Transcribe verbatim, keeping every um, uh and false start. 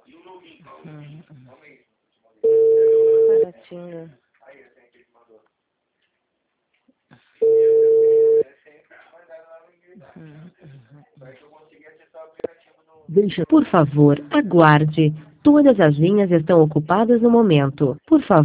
Hum, hum. Baratinho. Hum, hum. Deixa, por favor, aguarde. Todas as linhas estão ocupadas no momento. Por favor.